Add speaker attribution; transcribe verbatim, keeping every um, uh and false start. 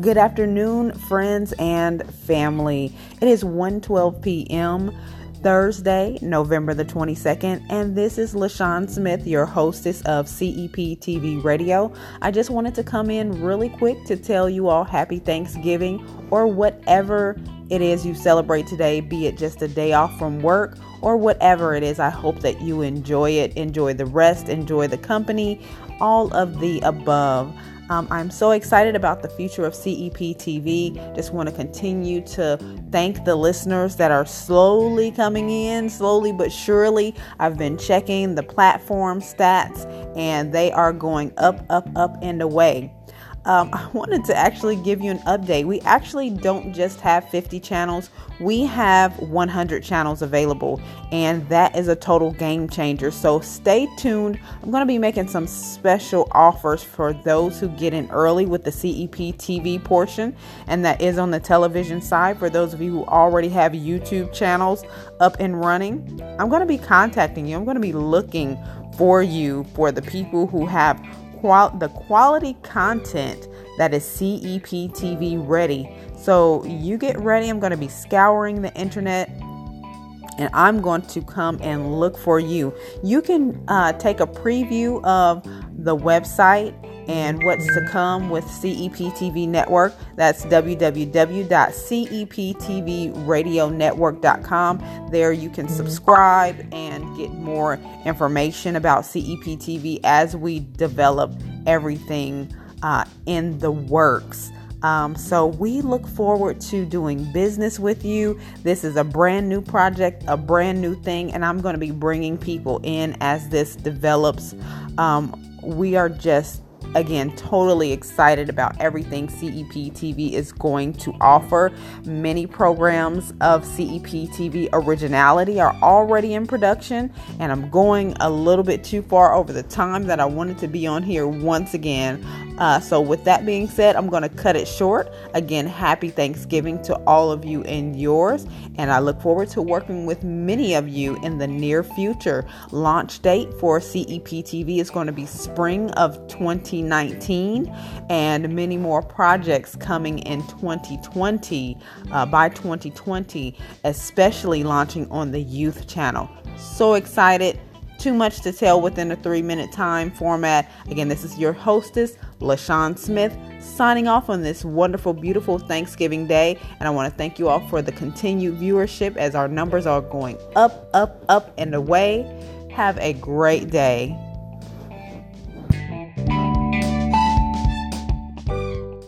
Speaker 1: Good afternoon, friends and family. It is one twelve p.m. Thursday, November the twenty-second, and this is LaShawn Smith, your hostess of C E P T V Radio. I just wanted to come in really quick to tell you all happy Thanksgiving, or whatever it is you celebrate today, be it just a day off from work or whatever it is. I hope that you enjoy it, enjoy the rest, enjoy the company, all of the above. Um, I'm so excited about the future of C E P T V. Just want to continue to thank the listeners that are slowly coming in, slowly but surely. I've been checking the platform stats and they are going up, up, up and away. Um, I wanted to actually give you an update. We actually don't just have fifty channels. We have one hundred channels available, and that is a total game changer. So stay tuned. I'm going to be making some special offers for those who get in early with the C E P T V portion, and that is on the television side. For those of you who already have YouTube channels up and running, I'm going to be contacting you. I'm going to be looking for you for the people who have Qual- the quality content that is C E P T V ready. So you get ready. I'm going to be scouring the internet and I'm going to come and look for you. You can uh, take a preview of the website and what's to come with C E P T V Network. That's w w w dot c e p t v radio network dot com. There you can subscribe and get more information about C E P T V as we develop everything uh, in the works. Um, so we look forward to doing business with you. This is a brand new project, a brand new thing, and I'm going to be bringing people in as this develops. Um, we are just Again, totally excited about everything C E P T V is going to offer. Many programs of C E P T V originality are already in production, and I'm going a little bit too far over the time that I wanted to be on here once again. Uh, so with that being said, I'm going to cut it short. Again, happy Thanksgiving to all of you and yours, and I look forward to working with many of you in the near future. Launch date for C E P T V is going to be spring of twenty nineteen, and many more projects coming in twenty twenty, uh, by twenty twenty, especially launching on the youth channel. So excited. Too much to tell within a three minute time format. Again, this is your hostess, LaShawn Smith, signing off on this wonderful, beautiful Thanksgiving Day. And I want to thank you all for the continued viewership as our numbers are going up, up, up and away. Have a great day.